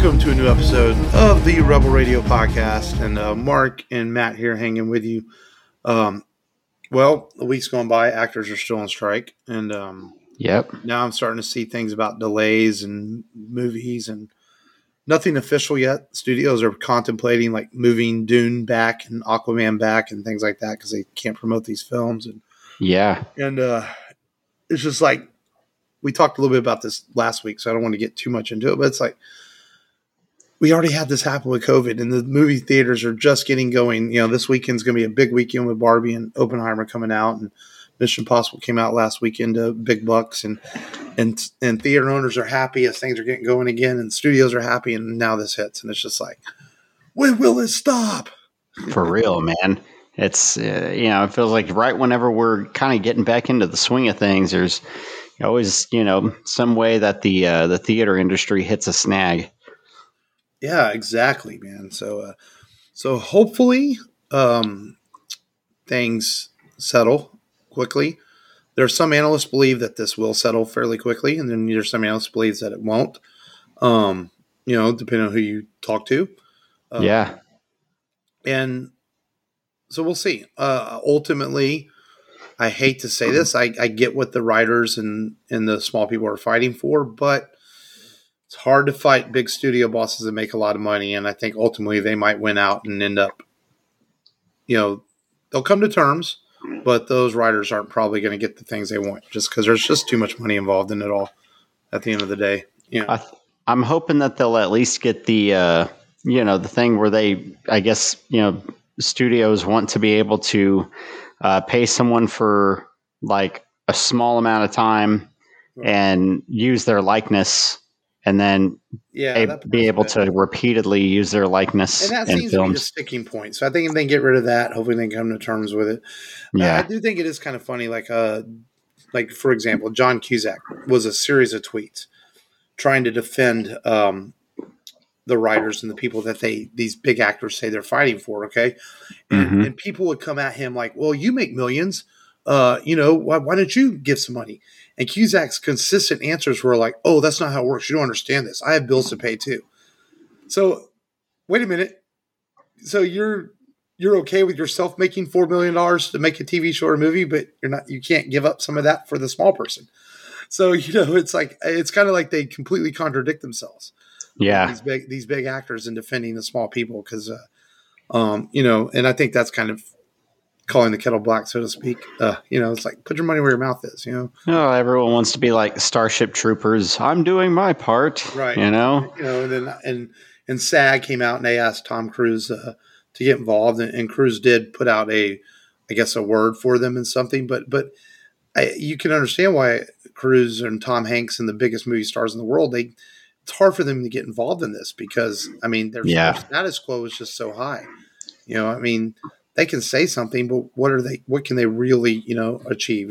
welcome to a new episode of the Rebel Radio Podcast. And Mark and Matt here hanging with you. The week's going by. Actors are still on strike. And now I'm starting to see things about delays and movies and nothing official yet. Studios are contemplating like moving Dune back and Aquaman back and things like that because they can't promote these films. And it's just like, we talked a little bit about this last week, so I don't want to get too much into it, but it's like, we already had this happen with COVID, and the movie theaters are just getting going. You know, this weekend's going to be a big weekend with Barbie and Oppenheimer coming out, and Mission Impossible came out last weekend to big bucks, and theater owners are happy as things are getting going again, and studios are happy, and now this hits, and it's just like, when will it stop? For real, man. It's, it feels like right whenever we're kind of getting back into the swing of things, there's always, some way that the theater industry hits a snag. Yeah, exactly, man. So hopefully things settle quickly. There are some analysts believe that this will settle fairly quickly, and then there's some analysts believe that it won't. Depending on who you talk to. And so we'll see. Ultimately, I hate to say this. I get what the writers and the small people are fighting for, but it's hard to fight big studio bosses that make a lot of money. And I think ultimately they might win out and end up, they'll come to terms, but those writers aren't probably going to get the things they want just because there's just too much money involved in it all at the end of the day. Yeah. I'm hoping that they'll at least get the thing where they, I guess, studios want to be able to pay someone for like a small amount of time and use their likeness, and then be able to repeatedly use their likeness. And that seems to be the sticking point. So I think if they get rid of that, hopefully they can come to terms with it. Yeah, I do think it is kind of funny. Like for example, John Cusack was a series of tweets trying to defend the writers and the people that these big actors say they're fighting for. Okay. And people would come at him like, well, you make millions. Why don't you give some money? And Cusack's consistent answers were like, oh, that's not how it works. You don't understand this. I have bills to pay too. So wait a minute. So you're okay with yourself making $4 million to make a TV show or a movie, but you can't give up some of that for the small person. So, it's like, it's kind of like they completely contradict themselves. Yeah. These big actors in defending the small people. Cause, and I think that's kind of calling the kettle black, so to speak. It's like, put your money where your mouth is, Oh, everyone wants to be like Starship Troopers. I'm doing my part. Right. And SAG came out and they asked Tom Cruise to get involved, and Cruise did put out a word for them and something, but you can understand why Cruise and Tom Hanks and the biggest movie stars in the world, it's hard for them to get involved in this because, their status quo is just so high. They can say something, but what can they really, achieve,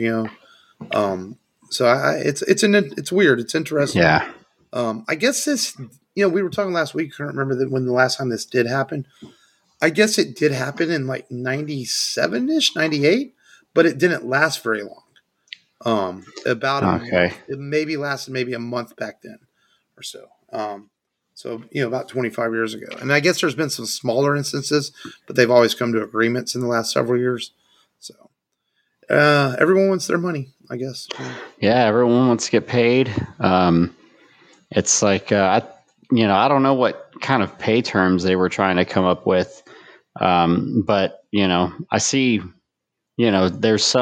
So it's weird. It's interesting. Yeah. I guess this, we were talking last week. I can't remember when the last time this did happen. I guess it did happen in like 97-ish, 98, but it didn't last very long. It maybe lasted maybe a month back then or so. About 25 years ago. And I guess there's been some smaller instances, but they've always come to agreements in the last several years. So everyone wants their money, I guess. Yeah, everyone wants to get paid. It's like, I don't know what kind of pay terms they were trying to come up with. But, I see, there's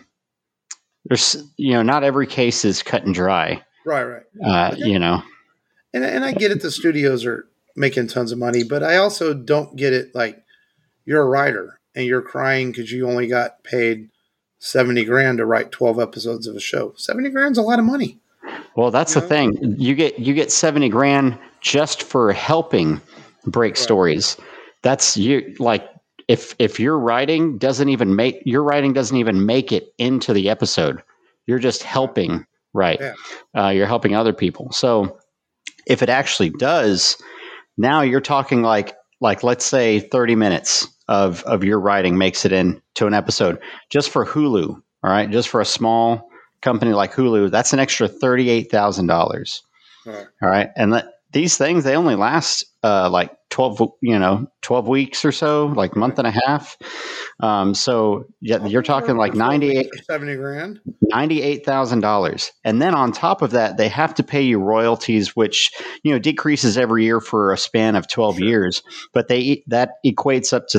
not every case is cut and dry. Right. And I get it. The studios are making tons of money, but I also don't get it. Like, you're a writer and you're crying because you only got paid $70,000 to write 12 episodes of a show. $70,000 is a lot of money. Well, that's the thing. You get $70,000 just for helping break stories. That's you. Like, if your writing doesn't even make it into the episode, you're just helping. Right. Yeah. You're helping other people. So if it actually does, now you're talking like let's say 30 minutes of your writing makes it into an episode just for Hulu. All right. Just for a small company like Hulu, that's an extra $38,000. All right. And these things, they only last like 12 weeks or so, like month and a half. So yeah, you're talking like 70 grand. $98,000. And then on top of that, they have to pay you royalties, which, decreases every year for a span of 12 years. But that equates up to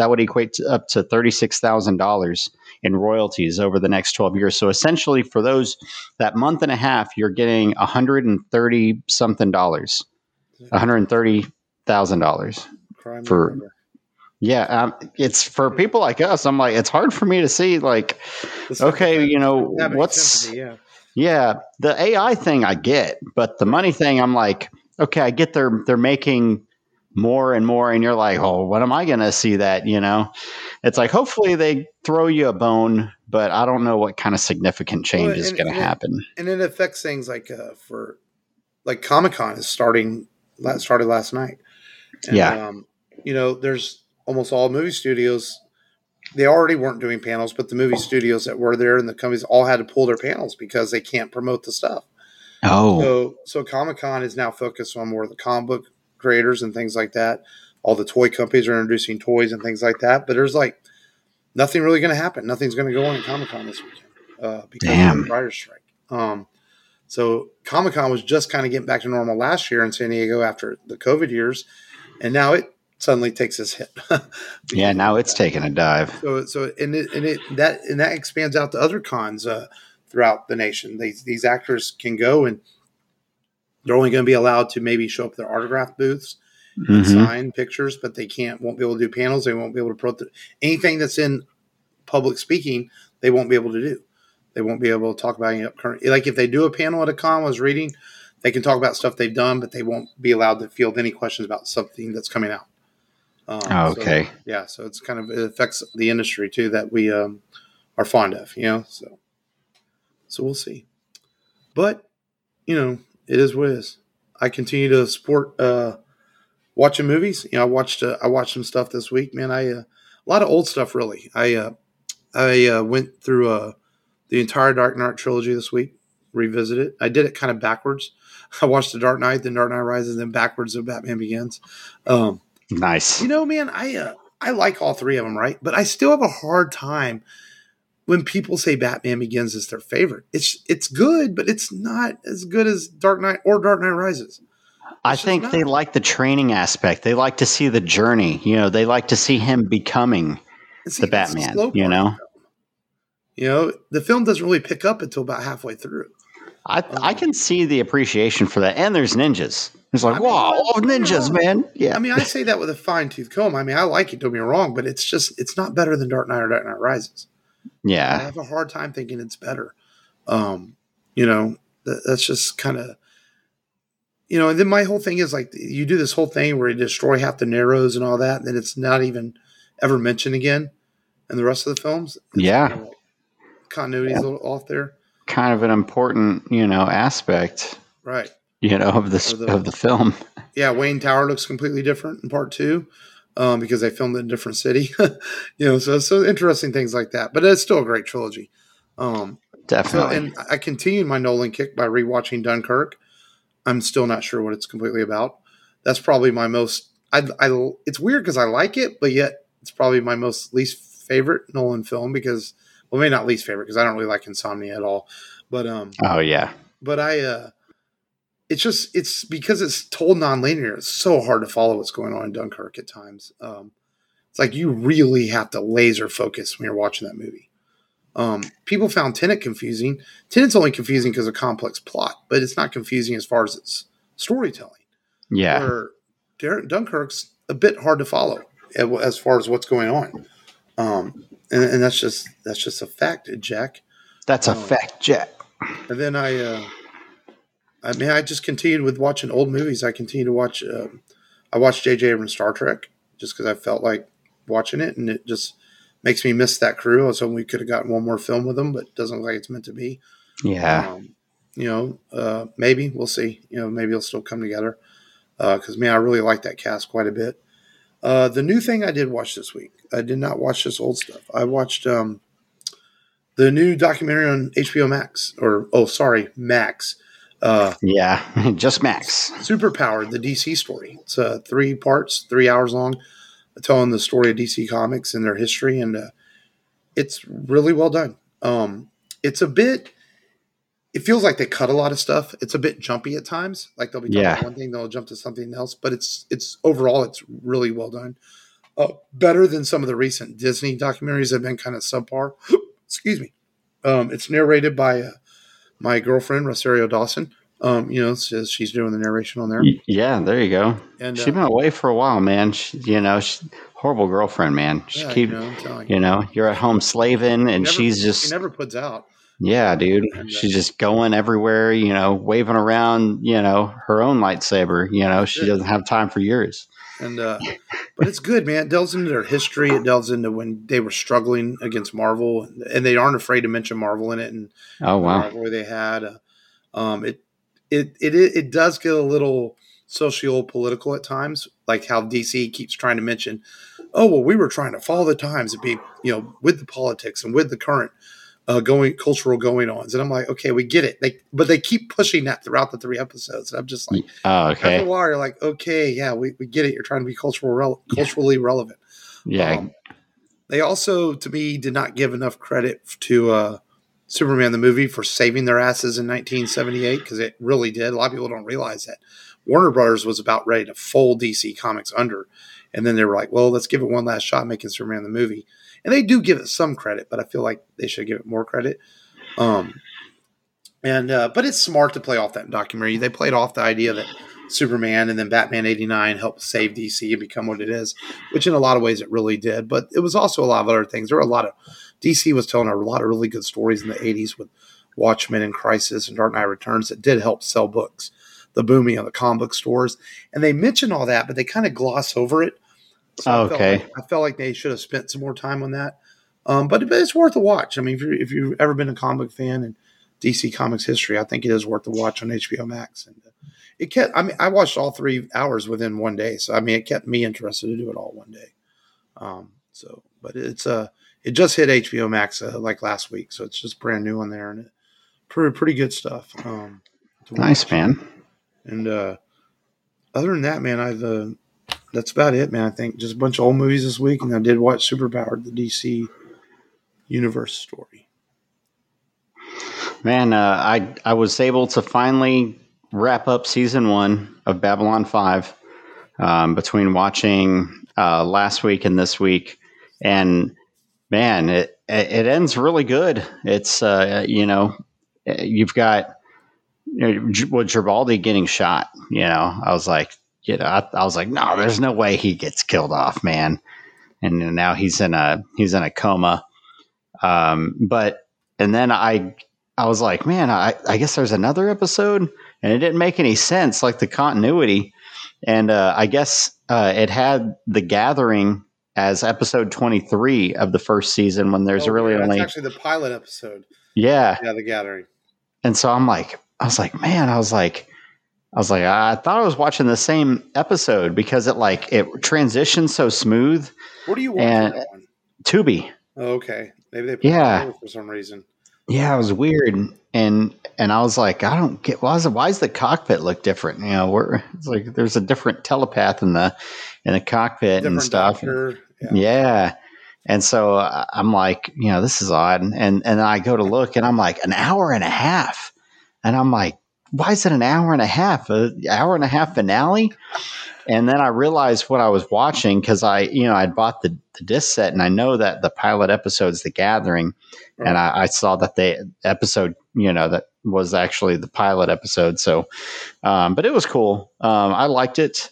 $36,000 in royalties over the next 12 years. So essentially for that month and a half, you're getting $130 something dollars, $130,000 for. Yeah, it's for people like us. I'm like, it's hard for me to see. Like, okay, what's the AI thing I get, but the money thing, I'm like, okay, I get they're making more and more, and you're like, oh, when am I going to see that? It's like, hopefully they throw you a bone, but I don't know what kind of significant change is going to happen. And it affects things like Comic-Con started last night. And, there's almost all movie studios. They already weren't doing panels, but the movie studios that were there and the companies all had to pull their panels because they can't promote the stuff. Oh, so Comic-Con is now focused on more of the comic book creators and things like that. All the toy companies are introducing toys and things like that, but there's like nothing really going to happen. Nothing's going to go on at Comic-Con this weekend because of the writer's strike. So Comic-Con was just kind of getting back to normal last year in San Diego after the COVID years, and now it suddenly takes this hit. Yeah, now it's taking a dive. So that expands out to other cons throughout the nation. These actors can go, and they're only going to be allowed to maybe show up at their autograph booths and sign pictures, but they won't be able to do panels. They won't be able to anything that's in public speaking. They won't be able to do. They won't be able to talk about any upcoming. Like if they do a panel at a con, was reading, they can talk about stuff they've done, but they won't be allowed to field any questions about something that's coming out. Okay. So it's it affects the industry too that we are fond of, So we'll see. But it is what it is. I continue to support watching movies. I watched some stuff this week, man. A lot of old stuff really. I went through the entire Dark Knight trilogy this week. Revisit it. I did it kind of backwards. I watched The Dark Knight, then Dark Knight Rises, then backwards of Batman Begins. Nice. Man, I like all three of them, right? But I still have a hard time when people say Batman Begins is their favorite. It's good, but it's not as good as Dark Knight or Dark Knight Rises. I think they like the training aspect. They like to see the journey. They like to see him becoming the Batman. The film doesn't really pick up until about halfway through. I can see the appreciation for that. And there's ninjas. It's like, wow, ninjas, man. Yeah. I mean, I say that with a fine-tooth comb. I mean, I like it, don't get me wrong, but it's not better than Dark Knight or Dark Knight Rises. Yeah. I have a hard time thinking it's better. That's just kind of, and then my whole thing is like, you do this whole thing where you destroy half the Narrows and all that, and then it's not even ever mentioned again in the rest of the films. Continuity's a little off there. Kind of an important, aspect. Right. Of the film. Yeah, Wayne Tower looks completely different in part 2 because they filmed it in a different city. So interesting things like that. But it's still a great trilogy. Definitely. And I continued my Nolan kick by rewatching Dunkirk. I'm still not sure what it's completely about. That's probably my most. It's weird because I like it, but yet it's probably my most least favorite Nolan film because, well, maybe not least favorite because I don't really like Insomnia at all. But oh yeah. But it's because it's told nonlinear. It's so hard to follow what's going on in Dunkirk at times. It's like you really have to laser focus when you're watching that movie. People found Tenet confusing. Tenet's only confusing because of complex plot, but it's not confusing as far as its storytelling. Yeah. Where Dunkirk's a bit hard to follow as far as what's going on. And that's just a fact, Jack. That's a fact, Jack. And then I just continued with watching old movies. I continue to watch. I watched J.J. Abrams' Star Trek just because I felt like watching it, and it just makes me miss that crew. I was hoping we could have gotten one more film with them, but it doesn't look like it's meant to be. Yeah. Maybe we'll see. Maybe it'll still come together. Because I really like that cast quite a bit. The new thing I did watch this week. I did not watch this old stuff. I watched the new documentary on HBO Max, Max, Yeah, just Max. Superpowered, the DC story. It's 3 parts, 3 hours long, telling the story of DC Comics and their history, and it's really well done. It's a bit. It feels like they cut a lot of stuff. It's a bit jumpy at times. Like they'll be talking about Yeah. one thing, they'll jump to something else. But it's overall, it's really well done. Better than some of the recent Disney documentaries that have been kind of subpar. Excuse me. It's narrated by my girlfriend Rosario Dawson. She's doing the narration on there. Yeah, there you go. And She's been away for a while, man. Horrible girlfriend, man. I'm telling you. You're at home slaving, and she she's never puts out. Yeah, dude. And, She's just going everywhere, waving around, her own lightsaber. She doesn't have time for yours. And but it's good, man. It delves into their history. It delves into when they were struggling against Marvel, and they aren't afraid to mention Marvel in it. And oh wow, the rivalry they had. It does get a little socio-political at times, like how DC keeps trying to mention, oh well, we were trying to follow the times and be with the politics and with the current cultural going-ons. And I'm like, okay, we get it. But they keep pushing that throughout the 3 episodes. And I'm just like, oh, okay. After a while, you're like, okay, yeah, we get it. You're trying to be culturally relevant. Yeah. They also, to me, did not give enough credit to Superman the movie for saving their asses in 1978, because it really did. A lot of people don't realize that Warner Brothers was about ready to fold DC Comics under. And then they were like, well, let's give it one last shot making Superman the movie. And they do give it some credit, but I feel like they should give it more credit. But it's smart to play off that documentary. They played off the idea that Superman and then Batman 89 helped save DC and become what it is, which in a lot of ways it really did. But it was also a lot of other things. There were DC was telling a lot of really good stories in the 80s with Watchmen and Crisis and Dark Knight Returns that did help sell books, the booming of the comic book stores. And they mention all that, but they kind of gloss over it. So I felt like they should have spent some more time on that. But it's worth a watch. I mean, if you've ever been a comic fan and DC Comics history, I think it is worth a watch on HBO Max. And I watched all 3 hours within one day. So, it kept me interested to do it all one day. But it just hit HBO Max like last week. So it's just brand new on there, and pretty good stuff. Nice, man. And other than that, man, that's about it, man. I think just a bunch of old movies this week, and I did watch Superpowered, the DC Universe story. Man, I was able to finally wrap up season 1 of Babylon 5 between watching last week and this week, and man, it ends really good. It's you've got Garibaldi getting shot. I was like. I was like, no, there's no way he gets killed off, man. And now he's in a coma. And then I was like, man, I guess there's another episode, and it didn't make any sense, like the continuity. And I guess it had The Gathering as episode 23 of the first season, when there's only actually the pilot episode. Yeah, The Gathering. And so I thought I was watching the same episode because it transitioned so smooth. Where do you watch that one? Tubi. Oh, okay. Maybe they put it for some reason. Yeah, it was weird. And I was like, I don't get why does the cockpit look different? It's like there's a different telepath in the cockpit different and stuff. Yeah. And so I'm like, this is odd. And I go to look, and I'm like, an hour and a half. And I'm like, why is it an hour and a half? An hour and a half finale? And then I realized what I was watching, because I'd bought the disc set, and I know that the pilot episode's The Gathering. Right. And I saw that the episode, that was actually the pilot episode. So, but it was cool. I liked it.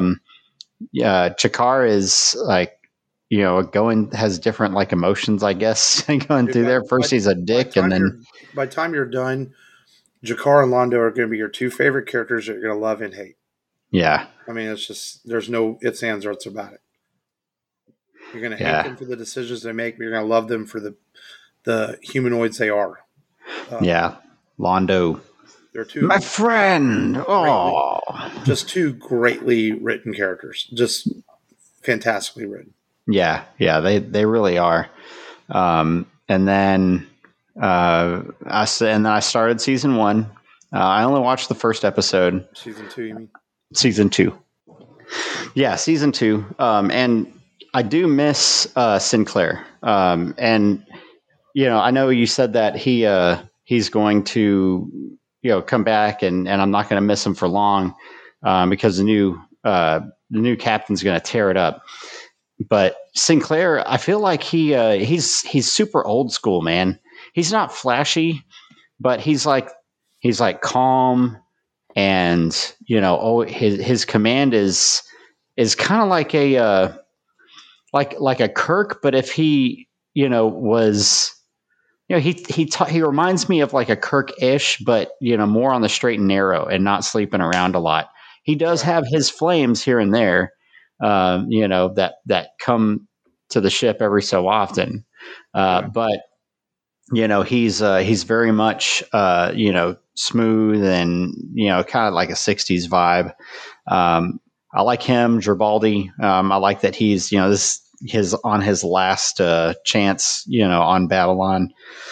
Chakar is has different emotions, I guess, going through there. First he's a dick, and then by the time you're done, Jakar and Londo are going to be your 2 favorite characters that you're going to love and hate. Yeah. It's just, there's no ifs, ands, or buts about it. You're going to hate them for the decisions they make, but you're going to love them for the humanoids they are. Londo. They're 2. My friend. Oh. Just 2 greatly written characters. Just fantastically written. Yeah, they really are. And then I started season 1. I only watched the first episode. Season 2, you mean? Season 2. Yeah, season 2. And I do miss Sinclair. And I know you said that he's going to come back, and I'm not going to miss him for long because the new captain's going to tear it up. But Sinclair, I feel like he's super old school, man. He's not flashy, but he's like calm, and his command is kind of like a like a Kirk, but if he was he reminds me of like a Kirk-ish, but more on the straight and narrow and not sleeping around a lot. He does have his flames here and there, that come to the ship every so often, but he's very much smooth and kind of like a '60s vibe. I like him, Garibaldi. I like that he's his on his last chance on Babylon.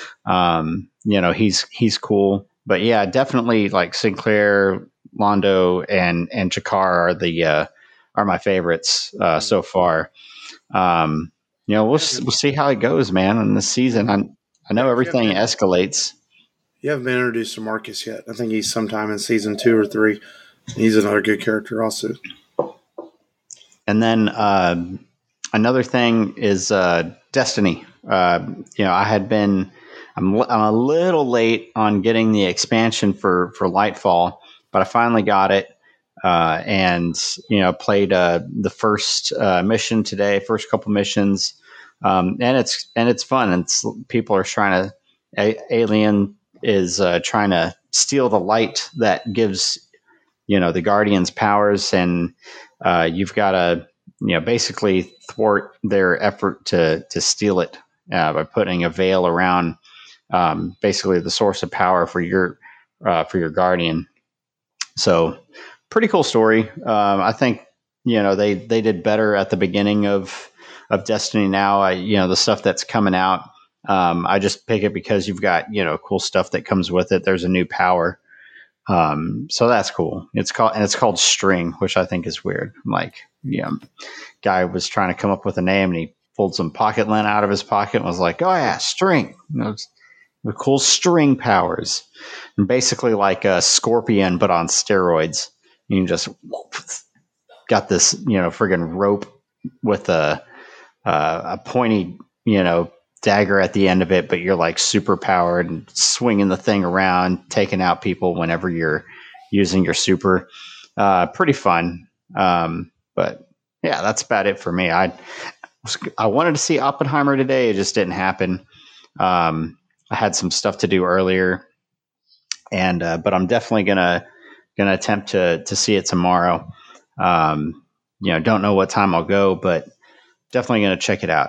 He's cool, but yeah, definitely like Sinclair, Londo, and G'Kar are my favorites so far. We'll see how it goes, man, in this season. I know everything escalates. You haven't been introduced to Marcus yet. I think he's sometime in season 2 or 3. He's another good character also. And then another thing is Destiny. I'm a little late on getting the expansion for Lightfall, but I finally got it. And played the first mission today, first couple missions, and it's fun. People are trying to Alien is trying to steal the light that gives the Guardians powers, and you've got to basically thwart their effort to steal it by putting a veil around basically the source of power for your Guardian. So. Pretty cool story. I think they did better at the beginning of Destiny. Now, the stuff that's coming out, I just pick it because you've got cool stuff that comes with it. There's a new power, so that's cool. It's called String, which I think is weird. Like, guy was trying to come up with a name, and he pulled some pocket lint out of his pocket and was like, "Oh yeah, String." The cool string powers, and basically like a Scorpion but on steroids. You just got this, friggin' rope with a pointy, dagger at the end of it, but you're like super powered and swinging the thing around, taking out people whenever you're using your super. Pretty fun. But yeah, that's about it for me. I wanted to see Oppenheimer today. It just didn't happen. I had some stuff to do earlier, and but I'm definitely gonna attempt to see it tomorrow. Don't know what time I'll go, but definitely gonna check it out.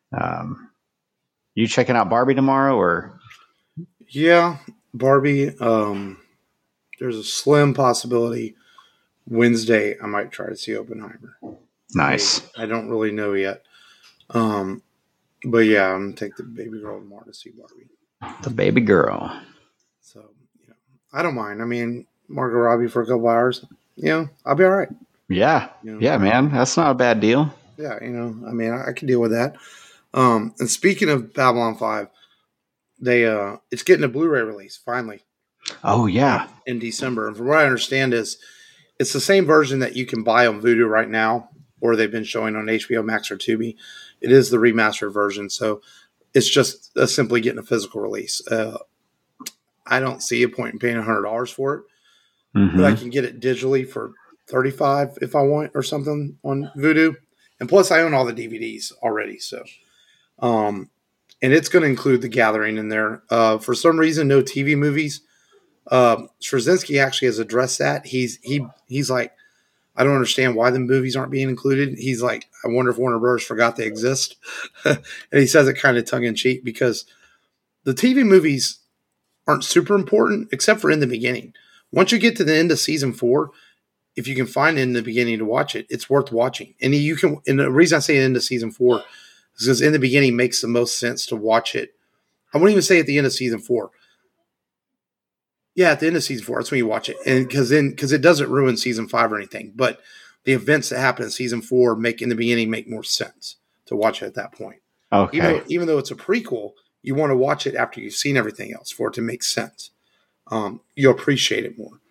You checking out Barbie tomorrow, or? Yeah, Barbie. There's a slim possibility Wednesday I might try to see Oppenheimer. Nice. I don't really know yet. But yeah, I'm gonna take the baby girl tomorrow to see Barbie. The baby girl. So I don't mind. I mean, Margot Robbie for a couple hours. I'll be all right. Yeah. Yeah, man. That's not a bad deal. Yeah, I mean, I can deal with that. And speaking of Babylon 5, it's getting a Blu-ray release finally. Oh yeah, in December. And from what I understand is it's the same version that you can buy on Vudu right now, or they've been showing on HBO Max or Tubi. It is the remastered version, so it's just simply getting a physical release. I don't see a point in paying $100 for it. Mm-hmm. But I can get it digitally for $35 if I want or something on Vudu. And plus I own all the DVDs already. So, and it's going to include The Gathering in there. For some reason, no TV movies. Straczynski actually has addressed that. He's like, I don't understand why the movies aren't being included. He's like, I wonder if Warner Bros. Forgot they exist. And he says it kind of tongue in cheek because the TV movies aren't super important except for in the beginning. Once you get to the end of season 4, if you can find it in the beginning to watch it, it's worth watching. And you can. And the reason I say end of season 4 is because in the beginning makes the most sense to watch it. I won't even say at the end of season 4. Yeah, at the end of season 4, that's when you watch it, and because it doesn't ruin season 5 or anything, but the events that happen in season 4 make in the beginning make more sense to watch it at that point. Okay. Even though it's a prequel, you want to watch it after you've seen everything else for it to make sense. You'll appreciate it more.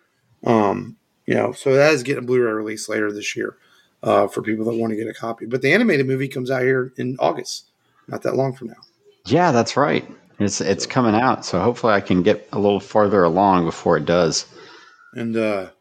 So that is getting a Blu-ray release later this year for people that want to get a copy. But the animated movie comes out here in August, not that long from now. Yeah, that's right. It's coming out, so hopefully I can get a little farther along before it does. And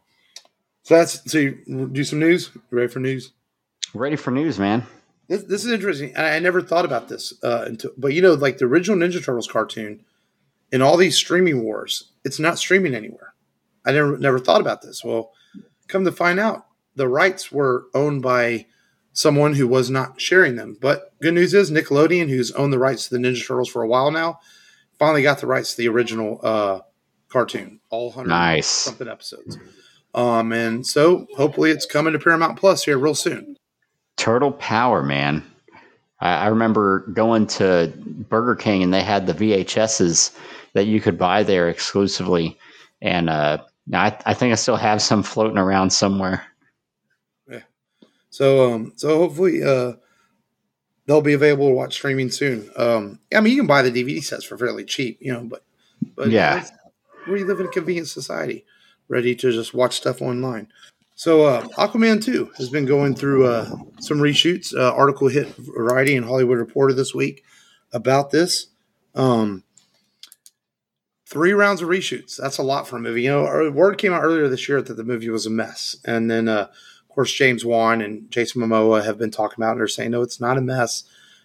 so you do some news. You ready for news? Ready for news, man. This is interesting. I never thought about this but like the original Ninja Turtles cartoon and all these streaming wars, it's not streaming anywhere. I never thought about this. Well, come to find out, the rights were owned by someone who was not sharing them. But good news is Nickelodeon, who's owned the rights to the Ninja Turtles for a while now, finally got the rights to the original cartoon, all 100 something episodes. And so hopefully it's coming to Paramount Plus here real soon. Turtle Power, man. I remember going to Burger King and they had the VHSs that you could buy there exclusively. And I think I still have some floating around somewhere. Yeah. So hopefully they'll be available to watch streaming soon. I mean, you can buy the DVD sets for fairly cheap, but yeah, we live in a convenient society, ready to just watch stuff online. So Aquaman 2 has been going through some reshoots. Article hit Variety and Hollywood Reporter this week about this. 3 rounds of reshoots. That's a lot for a movie. Word came out earlier this year that the movie was a mess. And then, of course, James Wan and Jason Momoa have been talking about it. They're saying, no, it's not a mess.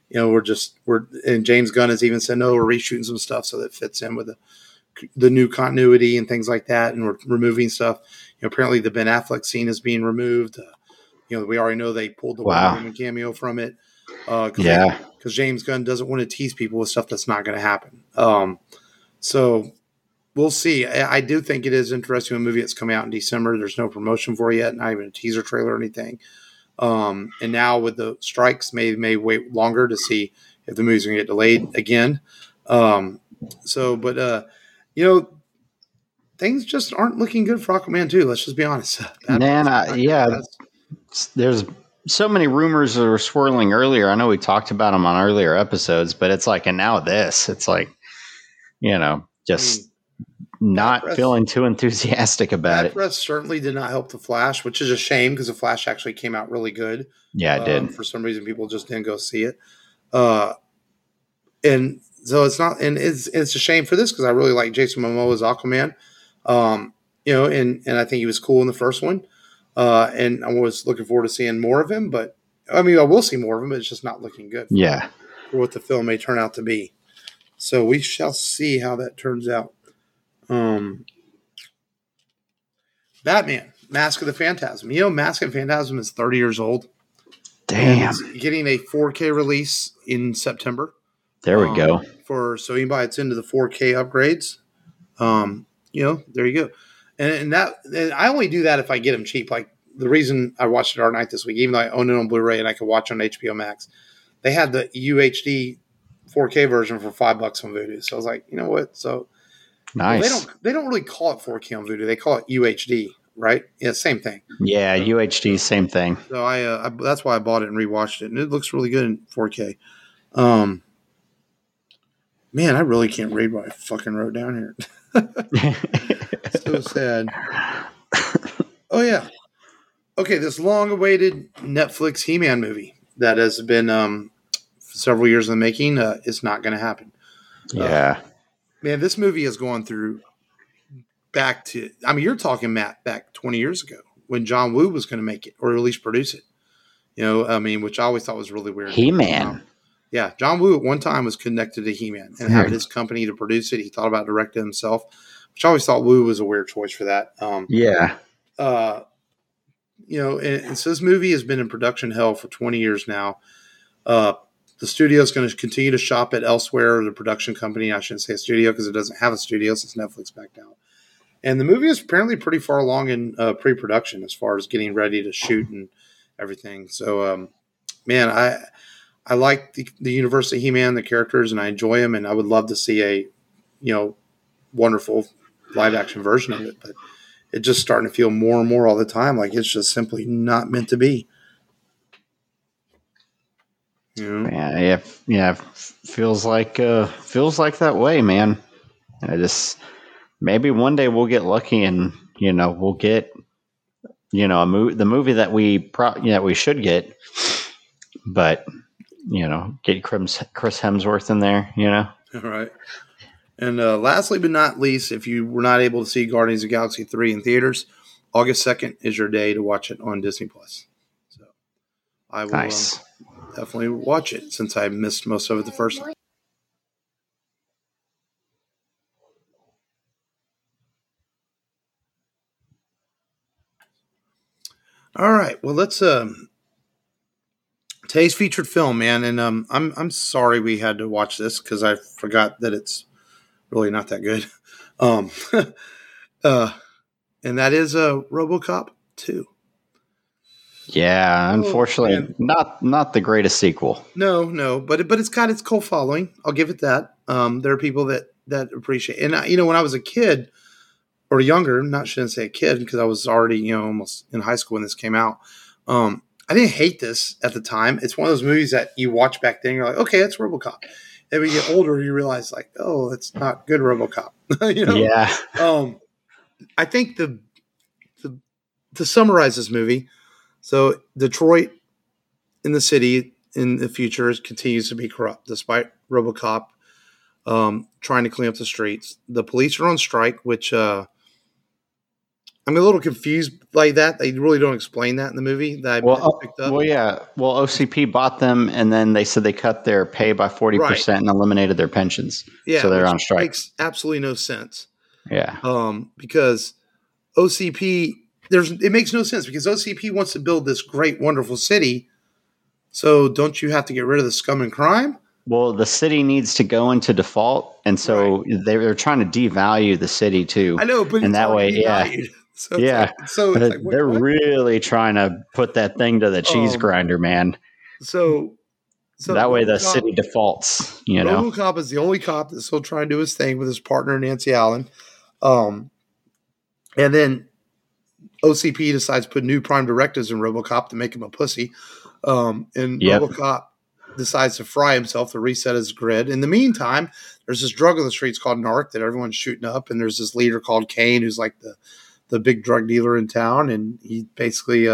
And James Gunn has even said, no, we're reshooting some stuff so that it fits in with the new continuity and things like that. And we're removing stuff. Apparently the Ben Affleck scene is being removed. We already know they pulled the Wonder Woman cameo from it. Because James Gunn doesn't want to tease people with stuff that's not going to happen. So we'll see. I do think it is interesting. A movie that's coming out in December. There's no promotion for it yet, not even a teaser trailer or anything. And now with the strikes, may wait longer to see if the movie's going to get delayed again. Things just aren't looking good for Aquaman 2. Let's just be honest. There's so many rumors that were swirling earlier. I know we talked about them on earlier episodes, but it's like, and now this, it's like, not feeling too enthusiastic about it. Press certainly did not help The Flash, which is a shame because The Flash actually came out really good. Yeah, it did. For some reason, people just didn't go see it. And so it's not, and it's a shame for this because I really like Jason Momoa's Aquaman. And I think he was cool in the first one. And I was looking forward to seeing more of him, but I mean, I will see more of him, but it's just not looking good for what the film may turn out to be. So we shall see how that turns out. Batman, Mask of the Phantasm. Mask of the Phantasm is 30 years old. Damn. It's getting a 4K release in September. There we go. So anybody that's into the 4K upgrades, there you go. And I only do that if I get them cheap. Like the reason I watched it Dark Knight this week, even though I own it on Blu-ray and I could watch it on HBO Max, they had the UHD 4K version for $5 on Vudu. So I was like, you know what? So nice. They don't really call it 4K on Vudu. They call it UHD, right? Yeah, same thing. Yeah, UHD, same thing. So I that's why I bought it and rewatched it, and it looks really good in 4K. Man, I really can't read what I fucking wrote down here. So sad. Oh yeah. Okay, this long-awaited Netflix He-Man movie that has been several years in the making is not going to happen. Yeah. Man, this movie has gone through you're talking, Matt, back 20 years ago when John Woo was going to make it or at least produce it. Which I always thought was really weird. He-Man. Yeah, John Woo at one time was connected to He-Man and had his company to produce it. He thought about directing himself, which I always thought Woo was a weird choice for that. And so this movie has been in production hell for 20 years now. The studio is going to continue to shop it elsewhere. The production company, I shouldn't say a studio because it doesn't have a studio since Netflix backed out. And the movie is apparently pretty far along in pre-production as far as getting ready to shoot and everything. So, I like the universe of He-Man, the characters, and I enjoy them. And I would love to see a, wonderful live action version of it, but it's just starting to feel more and more all the time like it's just simply not meant to be. Yeah, feels like that way, man. I just maybe one day we'll get lucky and we'll get the movie that we should get, but get Chris Hemsworth in there, All right. And lastly but not least, if you were not able to see Guardians of the Galaxy 3 in theaters, August 2nd is your day to watch it on Disney+. So I will nice. Definitely watch it since I missed most of it the first time. All right. Well, let's today's featured film, man, and I'm sorry we had to watch this because I forgot that it's really not that good. And that is RoboCop 2. Yeah, unfortunately, not the greatest sequel. No, but it's got its cult following. I'll give it that. There are people that appreciate, and when I was a kid or younger, shouldn't say a kid because I was already almost in high school when this came out. I didn't hate this at the time. It's one of those movies that you watch back then. You're like, okay, it's RoboCop. And when you get older, you realize like, oh, it's not good RoboCop. Yeah. I think to summarize this movie, so Detroit in the city in the future continues to be corrupt despite RoboCop trying to clean up the streets. The police are on strike, which I'm a little confused like that. They really don't explain that in the movie that I picked up. Well, yeah. Well, OCP bought them, and then they said they cut their pay by 40% and eliminated their pensions. Yeah, so they're on strike. Makes absolutely no sense. Yeah. Because OCP, it makes no sense because OCP wants to build this great, wonderful city. So don't you have to get rid of the scum and crime? Well, the city needs to go into default, and so they're trying to devalue the city too. I know, but and that way, devalued. So yeah. They're what? really trying to put that thing to the cheese grinder, man. So that way the city defaults. RoboCop is the only cop that's still trying to do his thing with his partner Nancy Allen, and then OCP decides to put new prime directives in RoboCop to make him a pussy, RoboCop decides to fry himself to reset his grid. In the meantime, there's this drug on the streets called narc that everyone's shooting up, and there's this leader called Kane who's like the big drug dealer in town, and he basically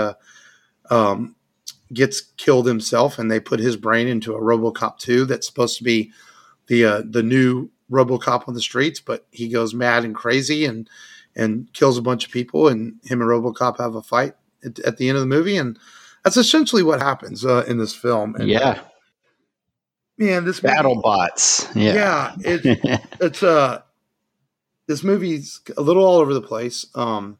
gets killed himself, and they put his brain into a RoboCop 2 that's supposed to be the new RoboCop on the streets, but he goes mad and crazy and kills a bunch of people, and him and RoboCop have a fight at the end of the movie, and that's essentially what happens in this film. And, man, this battle bots. Yeah, it's this movie's a little all over the place. The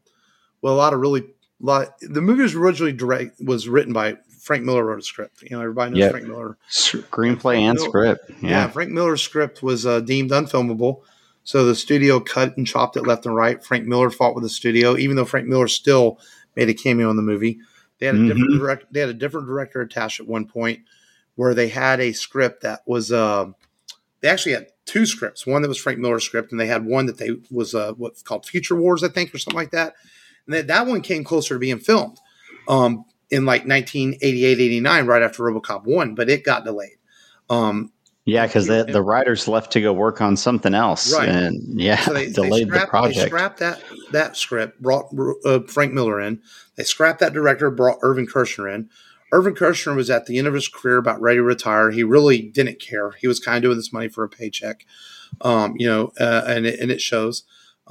movie was originally was written by Frank Miller. Wrote a script. Everybody knows Frank Miller. Screenplay and script. Yeah, Frank Miller's script was deemed unfilmable, so the studio cut and chopped it left and right. Frank Miller fought with the studio, even though Frank Miller still made a cameo in the movie. They had a different director attached at one point, where they had a script that was they actually had two scripts. One that was Frank Miller's script, and they had one that was what's called Future Wars, I think, or something like that. And that one came closer to being filmed in like 1988, 89, right after RoboCop 1, but it got delayed. Because the writers left to go work on something else, and so they delayed the project. They scrapped that script, brought Frank Miller in. They scrapped that director, brought Irvin Kershner in. Irvin Kershner was at the end of his career, about ready to retire. He really didn't care. He was kind of doing this money for a paycheck, and it shows.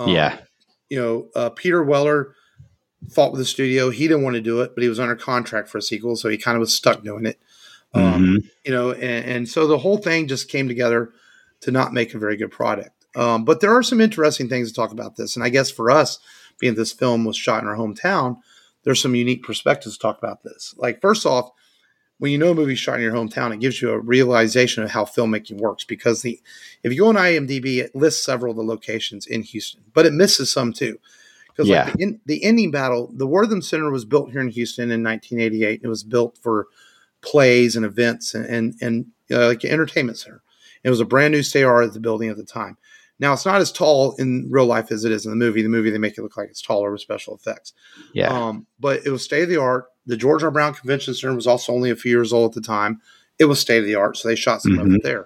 Peter Weller fought with the studio. He didn't want to do it, but he was under contract for a sequel, so he kind of was stuck doing it. And so the whole thing just came together to not make a very good product. But there are some interesting things to talk about this, and I guess for us, being this film was shot in our hometown, there's some unique perspectives to talk about this. Like, first off, when you know a movie's shot in your hometown, it gives you a realization of how filmmaking works, because if you go on IMDb, it lists several of the locations in Houston, but it misses some too. Because the ending battle, the Wortham Center was built here in Houston in 1988. It was built for plays and events and like an entertainment center. It was a brand new state of art at the building at the time. Now, it's not as tall in real life as it is in the movie. The movie, they make it look like it's taller with special effects. Yeah. But it was state of the art. The George R. Brown Convention Center was also only a few years old at the time. It was state of the art, so they shot some of it there.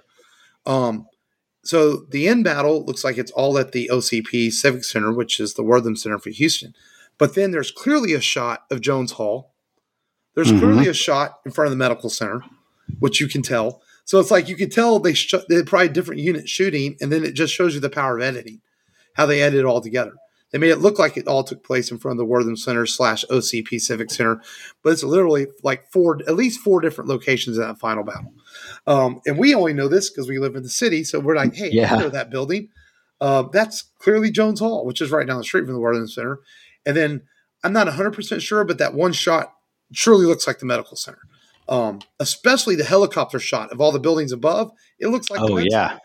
So the end battle looks like it's all at the OCP Civic Center, which is the Wortham Center for Houston. But then there's clearly a shot of Jones Hall. There's clearly a shot in front of the medical center, which you can tell. So it's like you could tell they probably different units shooting, and then it just shows you the power of editing, how they edited it all together. They made it look like it all took place in front of the Wortham Center / OCP Civic Center, but it's literally like at least four different locations in that final battle. And we only know this because we live in the city, so we're like, hey, I know that building. That's clearly Jones Hall, which is right down the street from the Wortham Center. And then I'm not 100% sure, but that one shot surely looks like the medical center. Especially the helicopter shot of all the buildings above. It looks like center,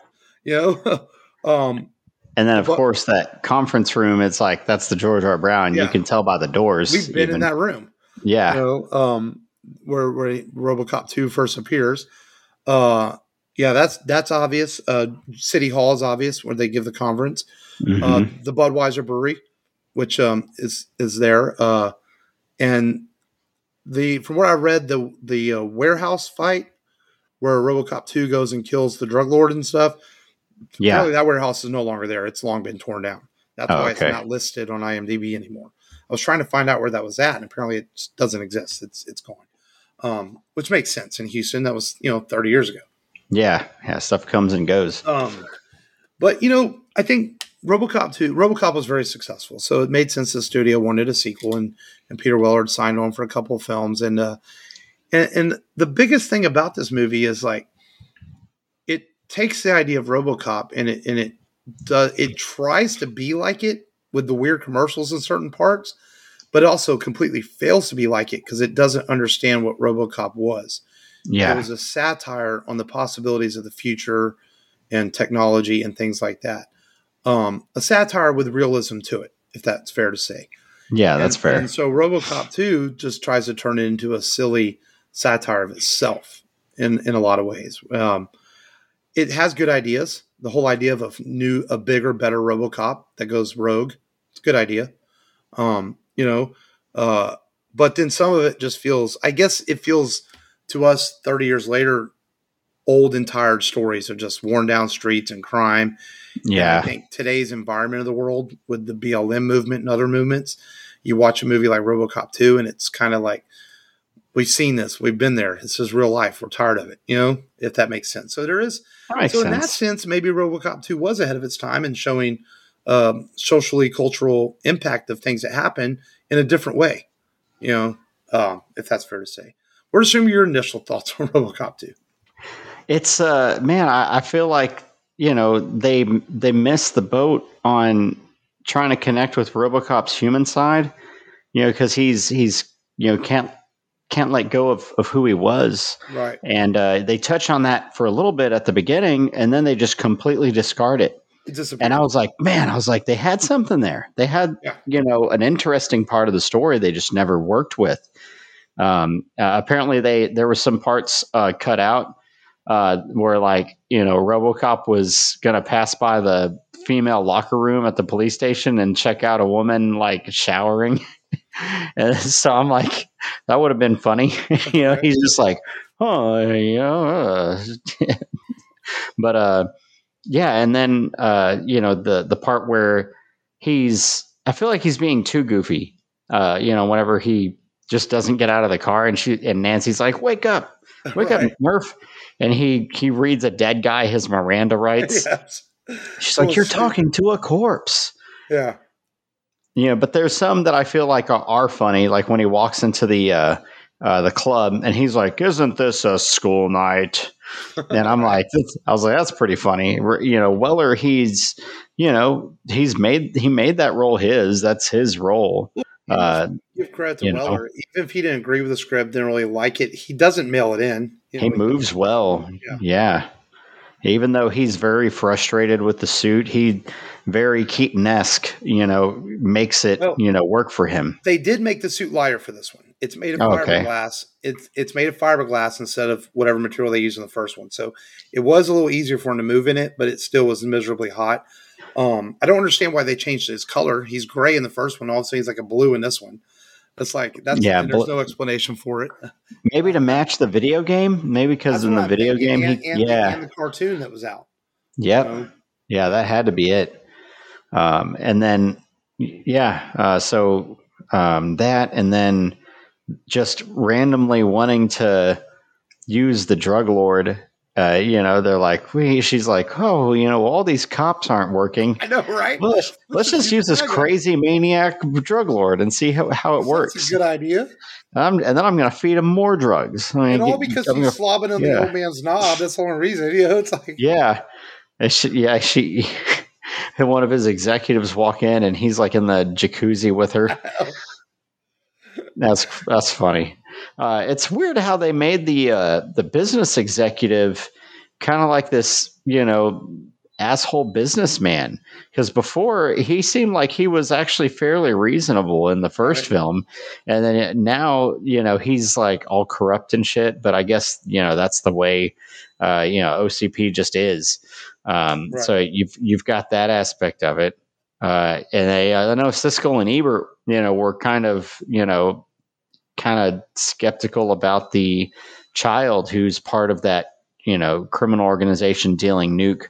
and then, of course, that conference room, it's like, that's the George R. Brown. Yeah. You can tell by the doors. We've been in that room. Yeah. Where RoboCop 2 first appears. That's obvious. City Hall is obvious, where they give the conference. The Budweiser Brewery, which is there. And from what I read, the warehouse fight where RoboCop 2 goes and kills the drug lord and stuff, apparently that warehouse is no longer there. It's long been torn down. That's why it's not listed on IMDb anymore. I was trying to find out where that was at, and apparently it just doesn't exist. It's gone, which makes sense in Houston. That was 30 years ago. Yeah, stuff comes and goes. But I think RoboCop was very successful, so it made sense the studio wanted a sequel, and Peter Weller had signed on for a couple of films, and the biggest thing about this movie is like it takes the idea of RoboCop and it tries to be like it with the weird commercials in certain parts, but it also completely fails to be like it because it doesn't understand what RoboCop was. Yeah, it was a satire on the possibilities of the future and technology and things like that. A satire with realism to it, if that's fair to say. Yeah, that's fair. And so RoboCop 2 just tries to turn it into a silly satire of itself in a lot of ways. It has good ideas. The whole idea of a bigger, better RoboCop that goes rogue. It's a good idea. But then some of it just feels, I guess it feels to us 30 years later, old and tired stories of just worn down streets and crime. Yeah. And I think today's environment of the world with the BLM movement and other movements, you watch a movie like RoboCop 2 and it's kind of like, we've seen this, we've been there. This is real life. We're tired of it, if that makes sense. So there is, in that sense, maybe RoboCop 2 was ahead of its time in showing socially cultural impact of things that happen in a different way, if that's fair to say. What are some of your initial thoughts on RoboCop 2? It's I feel like they missed the boat on trying to connect with RoboCop's human side, because he's can't let go of who he was, right? And they touch on that for a little bit at the beginning, and then they just completely discard it. And I was like, they had something there. They had an interesting part of the story they just never worked with. Apparently there were some parts cut out where RoboCop was going to pass by the female locker room at the police station and check out a woman showering. And so I'm like, that would have been funny. He's just like, but and then the part where I feel like he's being too goofy. Whenever he just doesn't get out of the car and Nancy's like, wake up, Murph. And he reads a dead guy his Miranda rights. Yes. She's like, you're talking to a corpse. Yeah. But there's some that I feel like are funny. Like when he walks into the club and he's like, isn't this a school night? And I was like, that's pretty funny. Weller, he made that role his. That's his role. Give credit to Weller. Even if he didn't agree with the script, didn't really like it, he doesn't mail it in. He moves well. Yeah. Even though he's very frustrated with the suit, he very Keaton-esque, makes it, work for him. They did make the suit lighter for this one. It's made of Okay. fiberglass. It's made of fiberglass instead of whatever material they used in the first one. So it was a little easier for him to move in it, but it still was miserably hot. I don't understand why they changed his color. He's gray in the first one. All of a sudden, he's like a blue in this one. It's like Yeah, and there's no explanation for it. maybe to match the video game. Maybe because That's in what the I'm video thinking, game, and the cartoon that was out. You yep, know? yeah, that had to be it. And then, that, and then just randomly wanting to use the drug lord. They're like, she's like, oh, all these cops aren't working. I know, right? Well, let's just use this that guy. crazy maniac drug lord and see how it works. That's a good idea. And then I'm going to feed him more drugs. And all because he's slobbing on the old man's knob. That's the only reason. It's like, yeah. She and one of his executives walk in and he's like in the jacuzzi with her. That's funny. It's weird how they made the business executive kind of like this, asshole businessman, because before he seemed like he was actually fairly reasonable in the first film, and then now he's like all corrupt and shit. But I guess that's the way OCP just is. So you've got that aspect of it, and I know Siskel and Ebert were kind of skeptical about the child who's part of that criminal organization dealing nuke.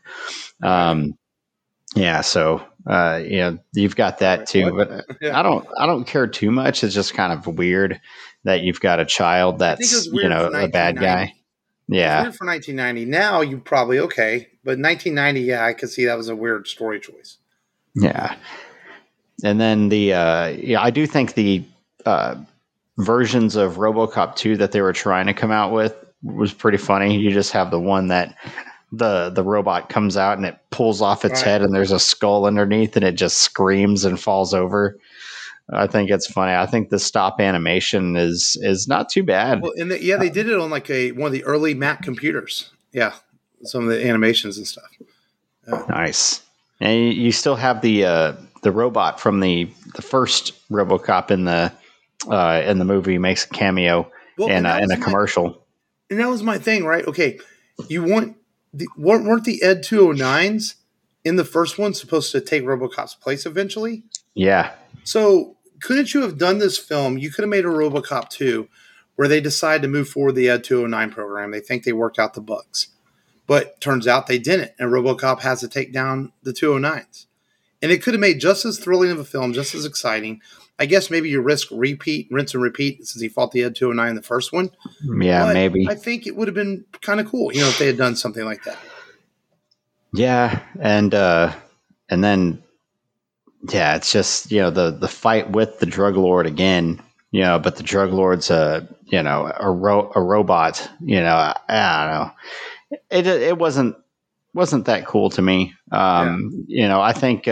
You've got that too, but I don't care too much. It's just kind of weird that you've got a child that's a bad guy. Yeah, it was weird for 1990. Now you probably okay, but 1990, I could see that was a weird story choice. Yeah, and then I do think the versions of RoboCop 2 that they were trying to come out with was pretty funny. You just have the one that the robot comes out and it pulls off its head and there's a skull underneath and it just screams and falls over. I think it's funny. I think the stop animation is not too bad. Well, and they did it on like one of the early Mac computers. Yeah, some of the animations and stuff. Nice. And you still have the robot from the first RoboCop in the movie makes a cameo in a commercial. And that was my thing, right? Okay, weren't the Ed 209s in the first one supposed to take RoboCop's place eventually? Yeah. So couldn't you have done this film? You could have made a RoboCop 2 where they decide to move forward the Ed 209 program. They think they worked out the bugs. But turns out they didn't, and RoboCop has to take down the 209s. And it could have made just as thrilling of a film, just as exciting. I guess maybe you risk rinse and repeat, since he fought the Ed 209 in the first one. Yeah, but maybe. I think it would have been kind of cool, if they had done something like that. Yeah, and then, it's just the fight with the drug lord again. But the drug lord's a robot. I don't know. It wasn't that cool to me. I think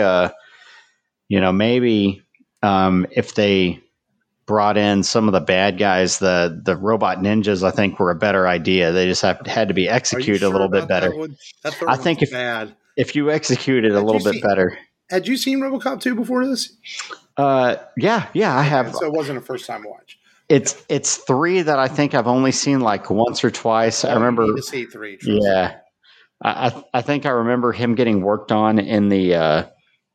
maybe if they brought in some of the bad guys, the robot ninjas, I think were a better idea. They just had to be executed a little bit better. I think if you executed a little bit better. Had you seen RoboCop 2 before this? Yeah, I have. So it wasn't a first time watch. It's 3 that I think I've only seen like once or twice. I remember you need to see 3. Yeah, I think I remember him getting worked on in the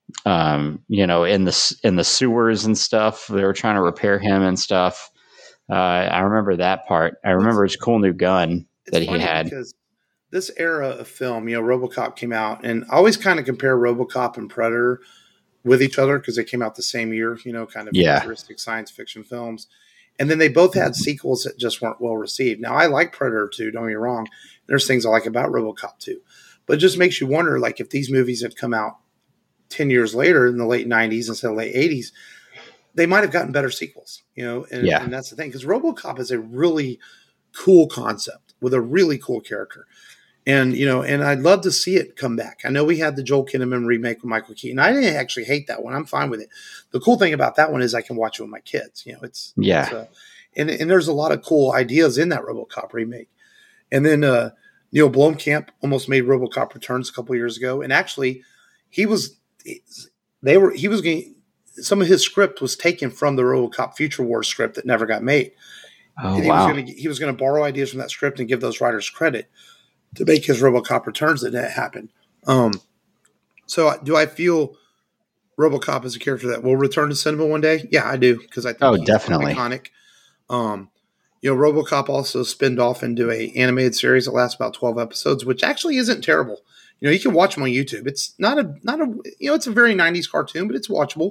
in the sewers and stuff. They were trying to repair him and stuff. I remember that part. I remember his cool new gun that he had. Because this era of film, RoboCop came out, and I always kind of compare RoboCop and Predator with each other because they came out the same year. Kind of futuristic science fiction films. And then they both had sequels that just weren't well received. Now, I like Predator 2, don't get me wrong. There's things I like about RoboCop 2. But it just makes you wonder, like, if these movies had come out 10 years later in the late 90s instead of late 80s, they might have gotten better sequels, and that's the thing. Because RoboCop is a really cool concept with a really cool character. And, and I'd love to see it come back. I know we had the Joel Kinnaman remake with Michael Keaton. I didn't actually hate that one. I'm fine with it. The cool thing about that one is I can watch it with my kids. And there's a lot of cool ideas in that RoboCop remake. And then Neil Blomkamp almost made RoboCop Returns a couple years ago. And actually, he was getting some of his script was taken from the RoboCop Future Wars script that never got made. Oh, And wow. he was going to borrow ideas from that script and give those writers credit to make his RoboCop Returns that didn't happen. So do I feel RoboCop is a character that will return to cinema one day? Yeah, I do, because I think he's definitely iconic. RoboCop also spinned off into a animated series that lasts about 12 episodes, which actually isn't terrible. You can watch them on YouTube. It's not a it's a very 90s cartoon, but it's watchable.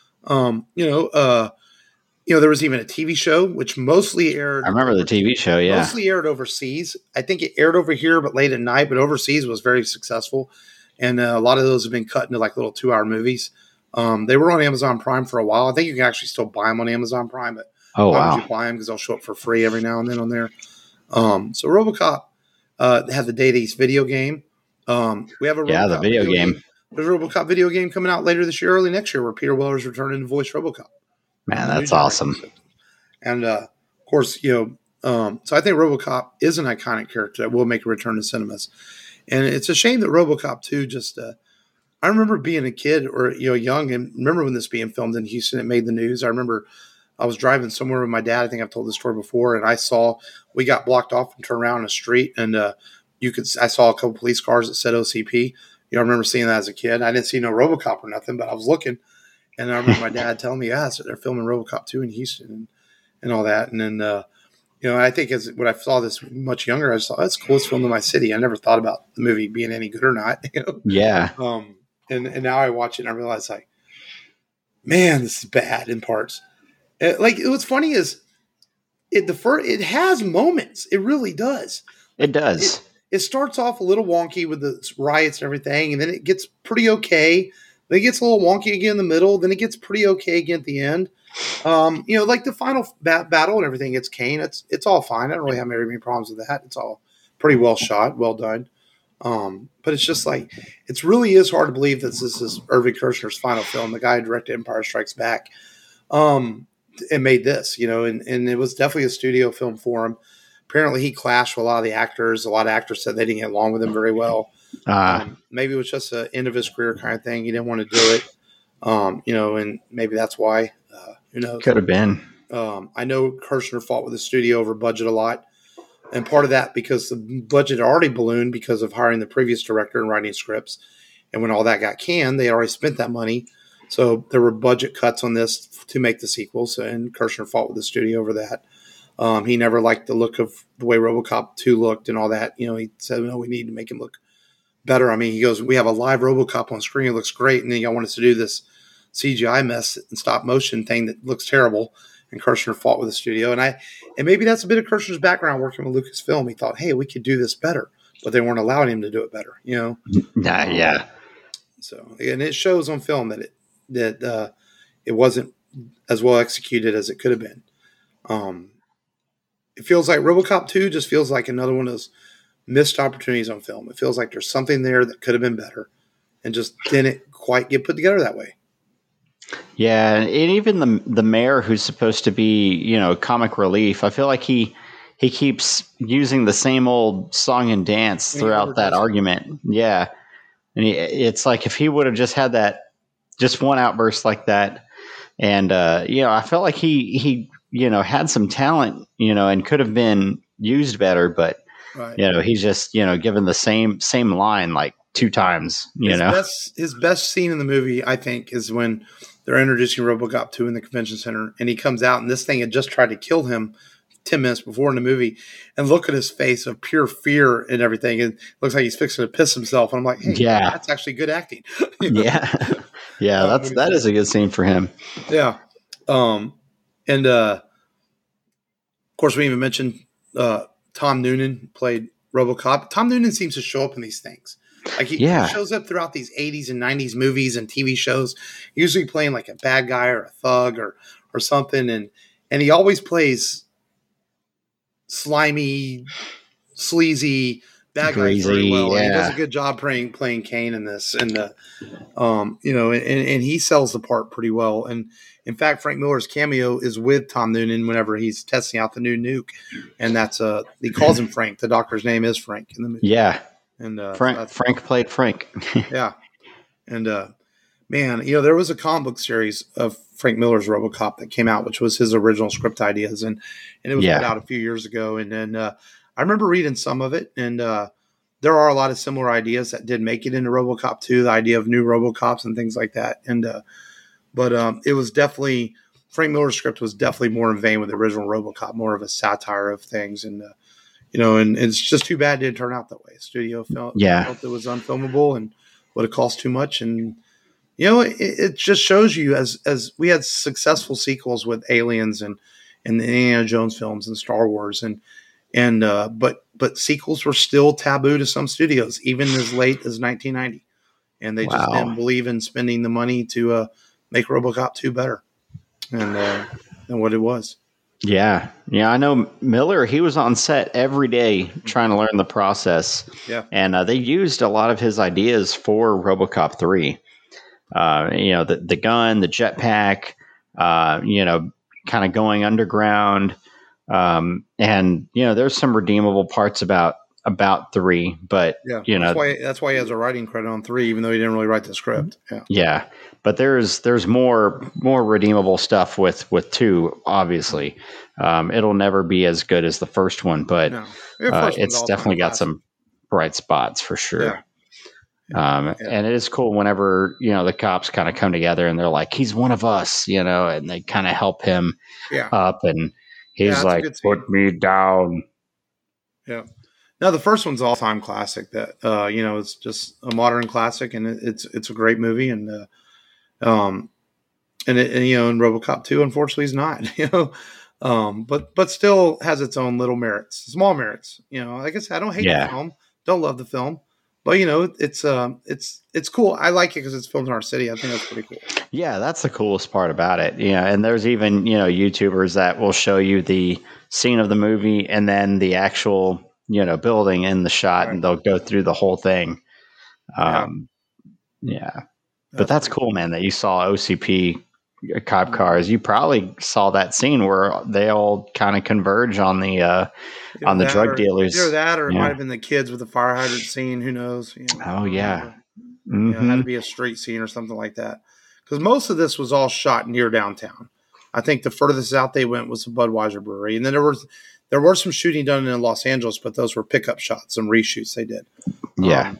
There was even a TV show which mostly aired. I remember the TV show. Yeah, mostly aired overseas. I think it aired over here, but late at night. But overseas was very successful, and a lot of those have been cut into like little 2-hour movies. They were on Amazon Prime for a while. I think you can actually still buy them on Amazon Prime, but why would you buy them? Because they'll show up for free every now and then on there. So RoboCop had the Daydays video game. We have a RoboCop the video game. There's a RoboCop video game coming out later this year, early next year, where Peter Weller's returning to voice RoboCop. Man, that's awesome. And of course, so I think RoboCop is an iconic character that will make a return to cinemas. And it's a shame that RoboCop 2 just. I remember being a kid or young, and remember when this being filmed in Houston, it made the news. I remember I was driving somewhere with my dad. I think I've told this story before, and I saw we got blocked off and turned around in a street, and I saw a couple police cars that said OCP. I remember seeing that as a kid. I didn't see no RoboCop or nothing, but I was looking, and I remember my dad telling me, so they're filming RoboCop 2 in Houston and all that. And then, I think when I saw this much younger, I just thought, that's cool. It's filmed in my city. I never thought about the movie being any good or not. Yeah. And now I watch it and I realize, like, man, this is bad in parts. What's funny is it has moments. It really does. It does. It starts off a little wonky with the riots and everything, and then it gets pretty okay. Then it gets a little wonky again in the middle. Then it gets pretty okay again at the end. Like the final battle and everything. It's Kane. It's all fine. I don't really have any problems with that. It's all pretty well shot, well done. But it's just like it really is hard to believe that this is Irving Kershner's final film. The guy who directed Empire Strikes Back, and made this. And it was definitely a studio film for him. Apparently, he clashed with a lot of the actors. A lot of actors said they didn't get along with him very well. Maybe it was just the end of his career kind of thing. He didn't want to do it. And maybe that's why. Who knows? Could have been. I know Kershner fought with the studio over budget a lot. And part of that because the budget had already ballooned because of hiring the previous director and writing scripts. And when all that got canned, they already spent that money. So there were budget cuts on this to make the sequels. And Kershner fought with the studio over that. He never liked the look of the way RoboCop 2 looked and all that. He said, no, we need to make him look better. I mean, he goes, we have a live RoboCop on screen. It looks great. And then y'all want us to do this CGI mess and stop motion thing that looks terrible. And Kershner fought with the studio. And maybe that's a bit of Kershner's background working with Lucasfilm. He thought, hey, we could do this better. But they weren't allowing him to do it better, Yeah. So, and it shows on film that it wasn't as well executed as it could have been. It feels like RoboCop 2 just feels like another one of those missed opportunities on film. It feels like there's something there that could have been better and just didn't quite get put together that way. Yeah, and even the mayor who's supposed to be, comic relief, I feel like he keeps using the same old song and dance throughout that argument. Yeah. And it's like if he would have just had that, just one outburst like that. And, I felt like he had some talent, and could have been used better, but, right. He's just, given the same line like 2 times, His best scene in the movie, I think, is when they're introducing RoboCop 2 in the convention center, and he comes out, and this thing had just tried to kill him 10 minutes before in the movie, and look at his face of pure fear and everything. And it looks like he's fixing to piss himself. And I'm like, hey, yeah, that's actually good acting. Yeah. Yeah. That is a good scene for him. Yeah. And of course, we even mentioned Tom Noonan played RoboCop. Tom Noonan seems to show up in these things. Like he shows up throughout these 80s and 90s movies and TV shows, usually playing like a bad guy or a thug or something. And he always plays slimy, sleazy bad guys very well. Yeah. He does a good job playing Kane in this. And, and he sells the part pretty well. And in fact, Frank Miller's cameo is with Tom Noonan whenever he's testing out the new nuke. And that's, he calls him Frank. The doctor's name is Frank in the movie. Yeah. And Frank played Frank. Yeah. And Man, there was a comic book series of Frank Miller's RoboCop that came out, which was his original script ideas, and it was put Yeah. out a few years ago. And then I remember reading some of it, and there are a lot of similar ideas that did make it into RoboCop 2, the idea of new RoboCops and things like that. And but it was definitely Frank Miller's script was definitely more in vein with the original RoboCop, more of a satire of things, and and it's just too bad it didn't turn out that way. Studio felt Yeah. it was unfilmable and would have cost too much. And it just shows you as we had successful sequels with Aliens and the Indiana Jones films and Star Wars but sequels were still taboo to some studios even as late as 1990, and they just didn't Wow. believe in spending the money to make RoboCop 2 better and than what it was. Yeah. Yeah. I know Miller, he was on set every day trying to learn the process. Yeah, And they used a lot of his ideas for RoboCop 3. The gun, the jetpack, kind of going underground. And there's some redeemable parts about 3, but yeah. That's why he has a writing credit on 3, even though he didn't really write the script. Yeah, yeah, but there's more redeemable stuff with 2, obviously. It'll never be as good as the first one, but no, the first one's it's all-time definitely got classic. some bright spots for sure. Yeah. And it is cool whenever the cops kind of come together and they're like, he's one of us, and they kind of help him Yeah, up, and yeah, he's that's a like, good scene. put me down. Yeah. No, the first one's all-time classic. That it's just a modern classic, and it's a great movie. And and RoboCop 2, unfortunately, is not. But still has its own little merits, small merits. Like I said, I don't hate the film, don't love the film, but it's cool. I like it because it's filmed in our city. I think that's pretty cool. Yeah, that's the coolest part about it. Yeah, and there's even YouTubers that will show you the scene of the movie and then the actual building in the shot, Right. and they'll go through the whole thing. Yeah. Yeah. But that's cool, man, that you saw OCP cop cars. You probably saw that scene where they all kind of converge on the drug dealers. Either that, or it might have been the kids with the fire hydrant scene. Who knows? Oh yeah. It had to be a street scene or something like that. Because most of this was all shot near downtown. I think the furthest out they went was the Budweiser Brewery, and then there were some shooting done in Los Angeles, but those were pickup shots and reshoots they did. Yeah.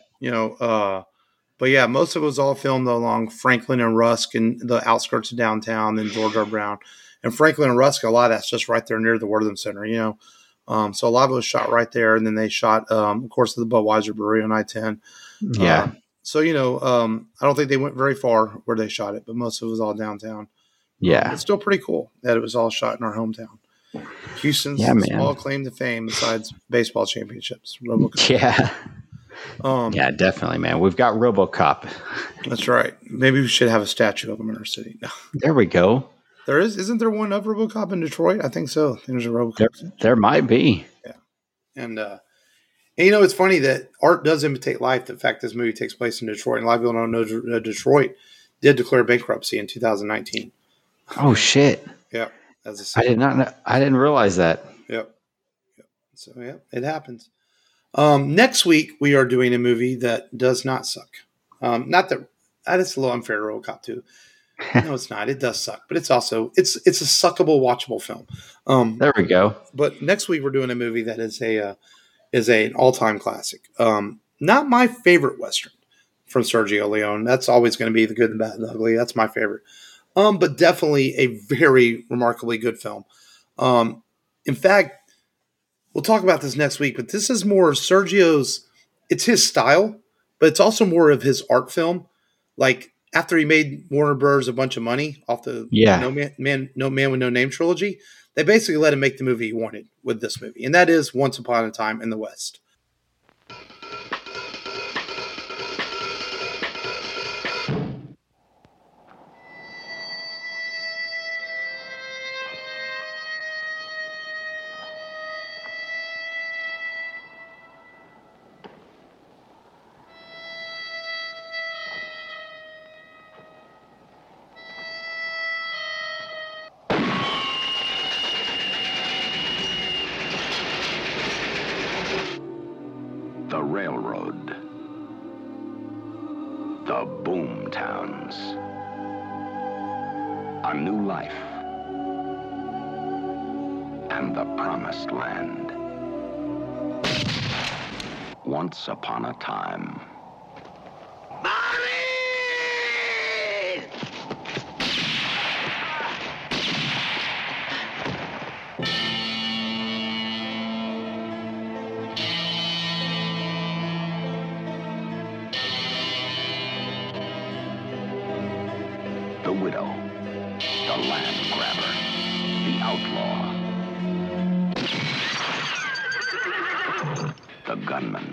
But yeah, most of it was all filmed along Franklin and Rusk and the outskirts of downtown, and George R. Brown. And Franklin and Rusk, a lot of that's just right there near the Wortham Center, So a lot of it was shot right there. And then they shot, of course, the Budweiser Brewery on I-10. Yeah. I don't think they went very far where they shot it, but most of it was all downtown. Yeah. It's still pretty cool that it was all shot in our hometown. Houston's small claim to fame besides baseball championships. RoboCop. Yeah. Yeah, definitely, man. We've got RoboCop. That's right. Maybe we should have a statue of him in our city. There we go. There is. Isn't there one of RoboCop in Detroit? I think so. There's a RoboCop. There might be. Yeah. And it's funny that art does imitate life. The fact this movie takes place in Detroit, and a lot of people don't know Detroit did declare bankruptcy in 2019. Oh shit! Yeah, I did not know. I didn't realize that. Yep. So yeah, it happens. Next week we are doing a movie that does not suck. Not that it's a little unfair to RoboCop 2. No, it's not. It does suck, but it's also it's a suckable, watchable film. There we go. But next week we're doing a movie that is an all-time classic. Not my favorite Western from Sergio Leone. That's always going to be The Good, the Bad, and the Ugly. That's my favorite. But definitely a very remarkably good film. In fact, we'll talk about this next week, but this is more Sergio's, it's his style, but it's also more of his art film. Like after he made Warner Bros. A bunch of money off the No Man with No Name trilogy, they basically let him make the movie he wanted with this movie. And that is Once Upon a Time in the West. The Boom Towns. A new life. And the Promised Land. Once upon a time. The widow, the land grabber, the outlaw, the gunman,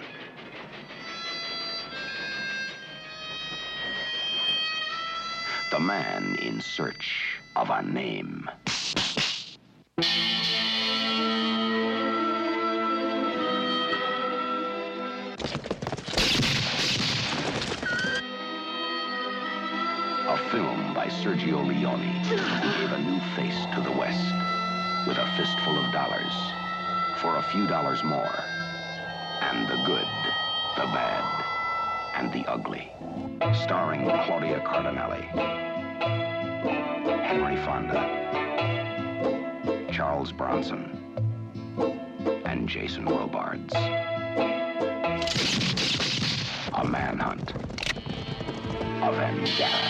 the man in search of a name. A film by Sergio Leone, who gave a new face to the West with a fistful of dollars for a few dollars more. And the good, the bad, and the ugly. Starring Claudia Cardinale, Henry Fonda, Charles Bronson, and Jason Robards. A manhunt. A vendetta.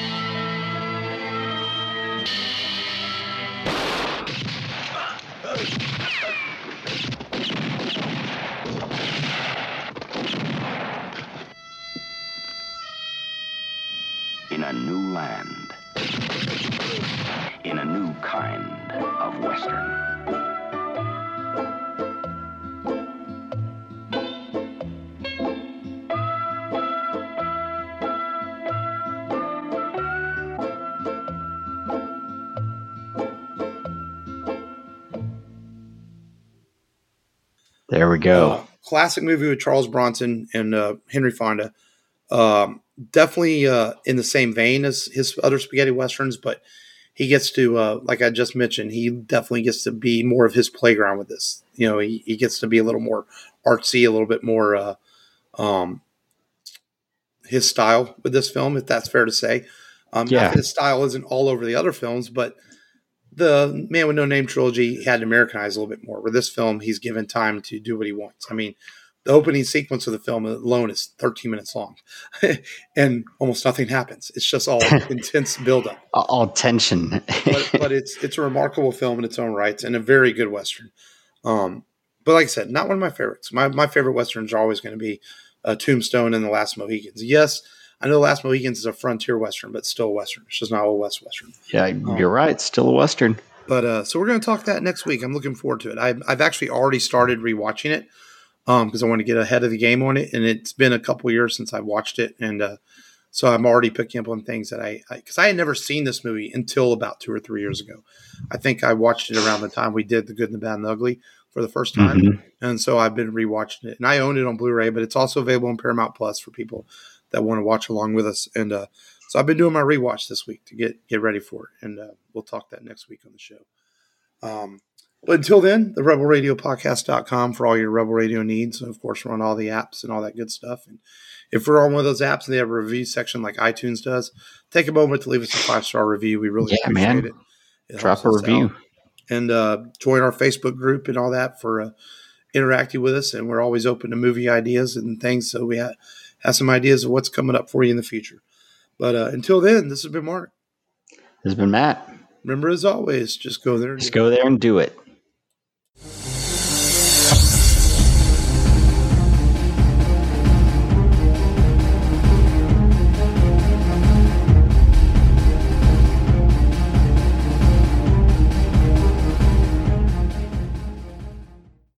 In a new land. In a new kind of Western. There we go. Classic movie with Charles Bronson and Henry Fonda. Definitely in the same vein as his other spaghetti westerns, but he gets to, like I just mentioned, he definitely gets to be more of his playground with this. You know, he gets to be a little more artsy, a little bit more his style with this film, if that's fair to say. Not that his style isn't all over the other films, but the Man with No Name trilogy had to Americanize a little bit more. With this film, he's given time to do what he wants. I mean, the opening sequence of the film alone is 13 minutes long, and almost nothing happens. It's just all intense buildup, all tension. but it's a remarkable film in its own rights and a very good Western. But like I said, not one of my favorites. My favorite Westerns are always going to be Tombstone and The Last Mohicans. Yes, I know The Last Mohicans is a frontier Western, but still a Western. It's just not Old West Western. Yeah, you're right. It's still a Western. But so we're going to talk that next week. I'm looking forward to it. I've actually already started rewatching it because I want to get ahead of the game on it. And it's been a couple years since I watched it. And so I'm already picking up on things that because I had never seen this movie until about 2 or 3 years ago. I think I watched it around the time we did The Good, and the Bad, and the Ugly for the first time. Mm-hmm. And so I've been rewatching it. And I own it on Blu-ray, but it's also available on Paramount Plus for people that want to watch along with us. And so I've been doing my rewatch this week to get ready for it. And we'll talk that next week on the show. But until then, the rebelradiopodcast.com for all your Rebel Radio needs. And of course, we're on all the apps and all that good stuff. And if we're on one of those apps and they have a review section like iTunes does, take a moment to leave us a 5-star review. We really appreciate it. Drop a review. Out. And join our Facebook group and all that for interacting with us. And we're always open to movie ideas and things. So we have some ideas of what's coming up for you in the future. But until then, this has been Mark. This has been Matt. Remember, as always, just go there. Go there and do it.